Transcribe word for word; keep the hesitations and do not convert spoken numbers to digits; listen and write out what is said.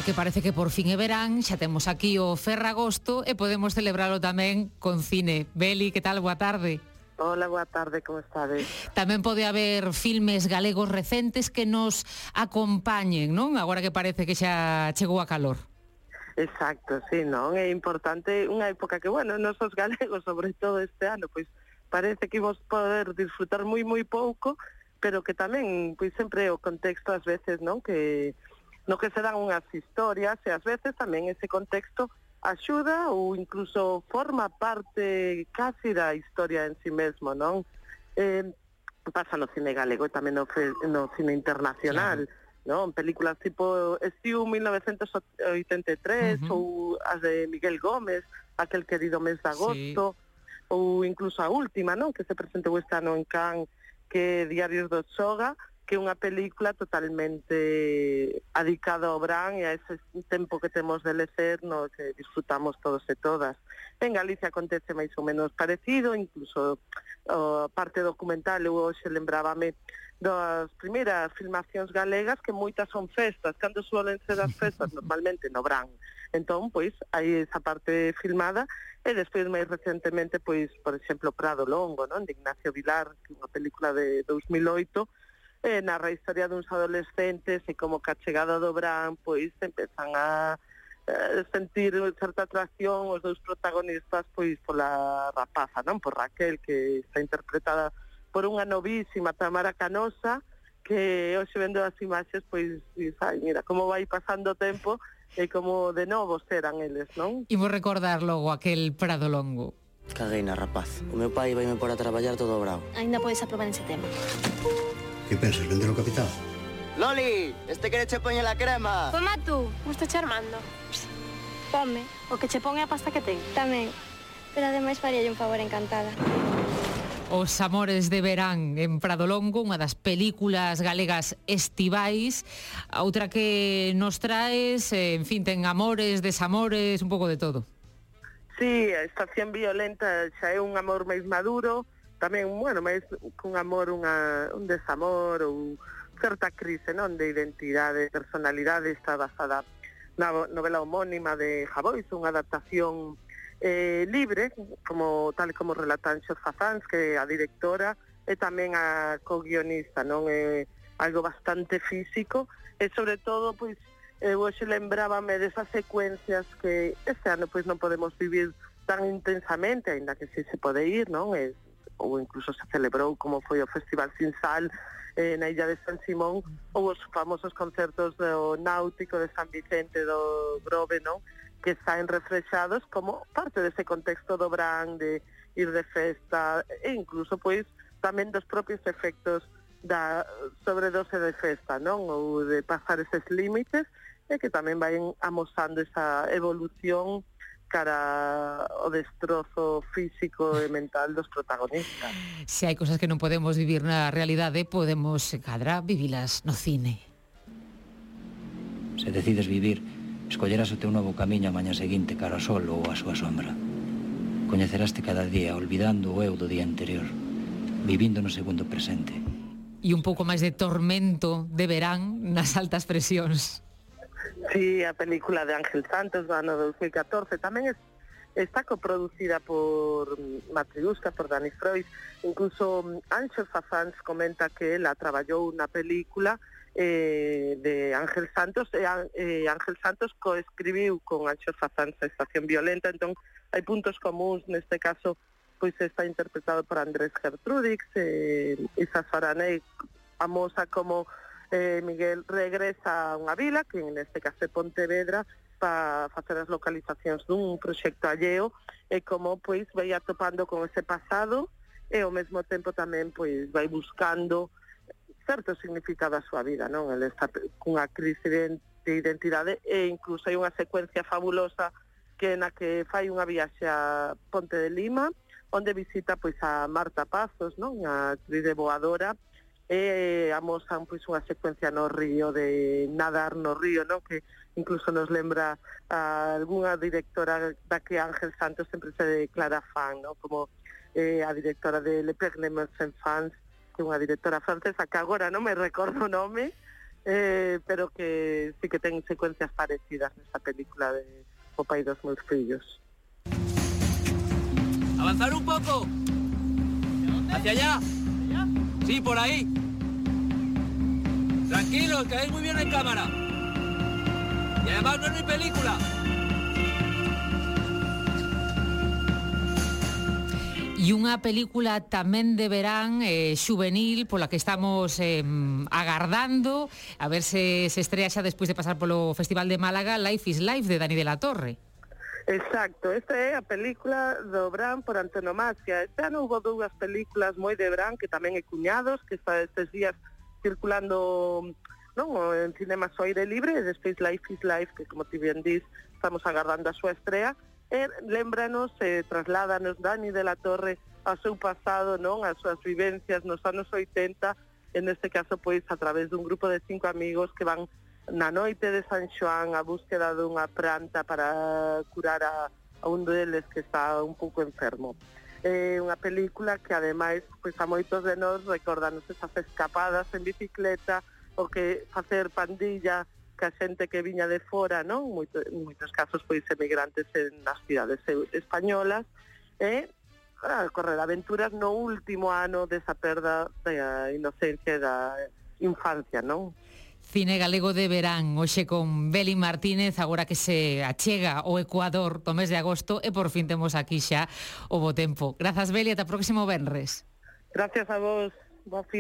porque parece que por fin é verán, xa temos aquí o Ferragosto e podemos celebralo tamén con cine. Beli, que tal? Boa tarde. Hola, boa tarde, como estades? Tamén pode haber filmes galegos recentes que nos acompañen, non? Agora que parece que xa chegou a calor. Exacto, sí, non? É importante unha época que, bueno, nos os galegos, sobre todo este ano, pois parece que imos poder disfrutar moi, moi pouco, pero que tamén, pois sempre o contexto ás veces, non? Que no que se dan unhas historias e ás veces tamén ese contexto axuda ou incluso forma parte casi da historia en sí mesmo, non? Eh, pasa no cine galego e tamén no, no cine internacional, claro, non? Películas tipo Estiu mil novecentos oitenta e tres uh-huh. ou as de Miguel Gómez, Aquel querido mes de agosto, sí, ou incluso a última, non? Que se presentou este ano en Cannes, que é Diarios do Soga, que é unha película totalmente adicada ao Brán e a ese tempo que temos de lecer no que disfrutamos todos e todas. En Galicia acontece máis ou menos parecido, incluso a parte documental, eu hoxe lembrábame das primeiras filmacións galegas que moitas son festas, cando suelen ser as festas normalmente no Brán. Entón, pois, hai esa parte filmada e despois máis recentemente, pois, por exemplo, Prado Longo, non? De Ignacio Vilar, que é unha película de dos mil oito, eh, narra a historia duns adolescentes e como que a chegada do Brán, pois, empezan a eh, sentir certa atracción os dous protagonistas, pois, pola rapaza, non? Por Raquel, que está interpretada por unha novísima Tamara Canosa, que hoxe vendo as imaxes, pois, diz, ai, mira, como vai pasando o tempo e como de novo serán eles, non? Imos recordar logo aquel Prado Longo. Caguei na rapaz. O meu pai vai me pôr a traballar todo bravo. Ainda podes aprobar ese tema. Que pensas, vender o capital? Loli, este quere che poñe la crema. Toma tú, me está charmando. Pome. O que che pon é a pasta que ten. Tamén, pero ademais faríalle un favor encantada. Os amores de verán en Prado Longo, unha das películas galegas estivais, outra que nos traes, en fin, ten amores, desamores, un pouco de todo. Sí, a Estación Violenta xa é un amor máis maduro, tamén, bueno, máis cun amor, unha, un desamor ou certa crise, non, de identidade, de personalidade. Está basada na novela homónima de Javois, unha adaptación eh, libre, como tal como relatan Xos Fazáns, que é a directora e tamén a co-guionista, non? É algo bastante físico e sobre todo, pois, eu hoxe lembrábame desas secuencias que este ano pois non podemos vivir tan intensamente, aínda que si se pode ir, non? E, ou incluso se celebrou como foi o Festival Sin Sal eh, na illa de San Simón, ou os famosos concertos do Náutico de San Vicente do Grove, non? Que saen reflexados como parte dese contexto do Brán, de ir de festa, e incluso, pois, tamén dos propios efectos da sobredose de festa, non? Ou de pasar eses límites, e que tamén vai amosando esa evolución cara ao destrozo físico e mental dos protagonistas. Se hai cosas que non podemos vivir na realidade, podemos, cadra, vivilas no cine. Se decides vivir, escollerás o teu novo camiño a mañá seguinte cara ao sol ou a súa sombra. Coñeceraste cada día, olvidando o eu do día anterior, vivindo no segundo presente. E un pouco máis de tormento de verán nas altas presións. Sí, a película de Ángel Santos do ano dos mil catorce tamén es, está coproducida por Matriusca, por Dani Freud. Incluso Ángel Fazáns comenta que ela traballou na película eh, de Ángel Santos e eh, Ángel Santos coescribiu con Ángel Fazáns a Estación Violenta. Entón hai puntos comuns, neste caso pois está interpretado por Andrés Gertrudix, eh, Isa Soranei amosa como Eh, Miguel regresa a unha vila, que neste caso é Pontevedra, para facer as localizacións dun proxecto alleo, e como pois vai atopando con ese pasado e ao mesmo tempo tamén pois vai buscando certo significado a súa vida, non? Ele está cunha crise de identidade e incluso hai unha secuencia fabulosa que na que fai unha viaxe a Ponte de Lima, onde visita pois a Marta Pazos, non? A actriz de Boadora, e amosan pois unha secuencia no río, de nadar no río, non? Que incluso nos lembra a algunha directora da que Ángel Santos sempre se declara fan, non? Como eh, a directora de Le Père de Mes Enfants, que é unha directora francesa que agora non me recordo o nome, eh, pero que sí que ten secuencias parecidas nesta película de O pai dos meus fillos. ¡Avanzar un poco! ¿Hacia allá? Sí, por ahí. Tranquilos, caéis muy bien en cámara. Y además no es mi película. E unha película tamén de verán eh, xuvenil pola que estamos eh, agardando a ver se se estrea xa despois de pasar polo Festival de Málaga, Life is Life, de Dani de la Torre. Exacto, esta é a película do Brán por antonomasia. Este ano houve dúas películas moi de Brán que tamén é cuñados, que está estes días circulando non en cinemas ao aire libre, e despois Life is Life, que como ti ben dis, estamos agardando a súa estrea. E lembranos, eh, trasládanos Dani de la Torre ao seu pasado, non, as súas vivencias nos anos oitenta, en este caso pois a través dun grupo de cinco amigos que van na noite de San Xoán a búsqueda dunha planta para curar a, a un deles que está un pouco enfermo. É unha película que ademais pois a moitos de nós recordanos esas escapadas en bicicleta, o que facer pandilla que a xente que viña de fora, non? Moito, en moitos casos pois emigrantes en as cidades españolas, e a correr aventuras no último ano desa perda da inocencia e da infancia, non? Cine galego de verán, hoxe con Beli Martínez, agora que se achega o Ecuador do mes de agosto, e por fin temos aquí xa o bo tempo. Grazas, Beli, ata o próximo venres. Gracias a vos, bo fin.